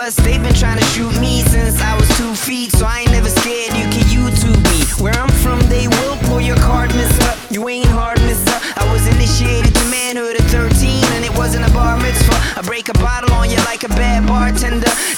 Plus they've been trying to shoot me since I was 2 feet, so I ain't never scared, you can YouTube me. Where I'm from, they will pull your card, mister. You ain't hard, mister. I was initiated to manhood at 13, and it wasn't a bar mitzvah. I break a bottle on you like a bad bartender.